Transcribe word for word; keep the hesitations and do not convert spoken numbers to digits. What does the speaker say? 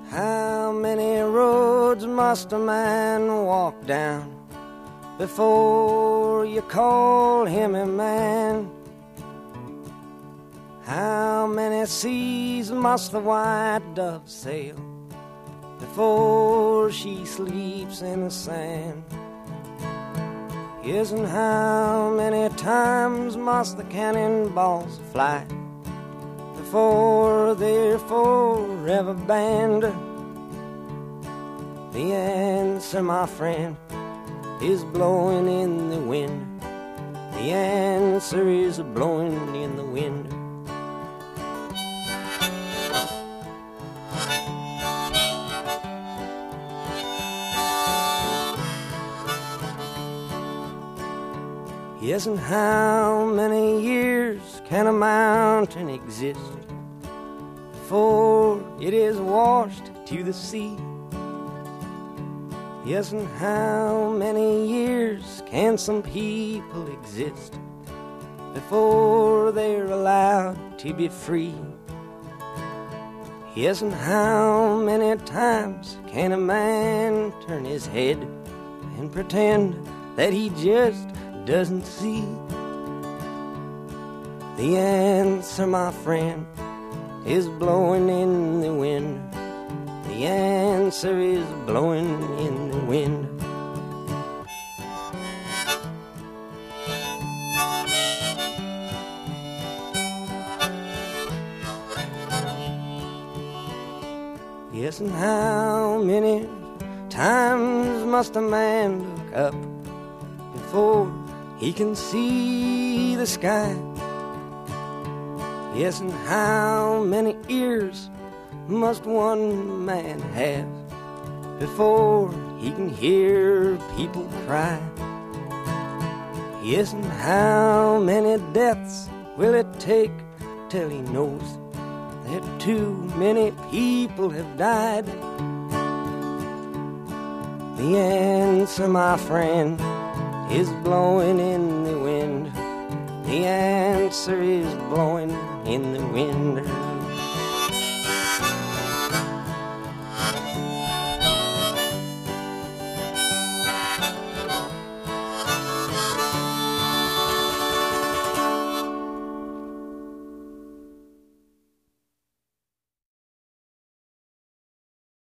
How many roads must a man walk down before you call him a man? How many seas must the white dove sail before she sleeps in the sand? Yes, and how many times must the cannonballs fly before they're forever banned? The answer, my friend, is blowing in the wind. The answer is blowing in the wind. Yes, and how many years can a mountain exist before it is washed to the sea? Yes, and how many years can some people exist before they're allowed to be free? Yes, and how many times can a man turn his head and pretend that he just doesn't see? The answer, my friend, is blowing in the wind. The answer is blowing in the wind. Yes, and how many times must a man look up before he can see the sky? Yes, and how many ears must one man have before he can hear people cry? Yes, and how many deaths will it take till he knows that too many people have died? The answer, my friend, is blowing in the wind. The answer is blowing in the wind.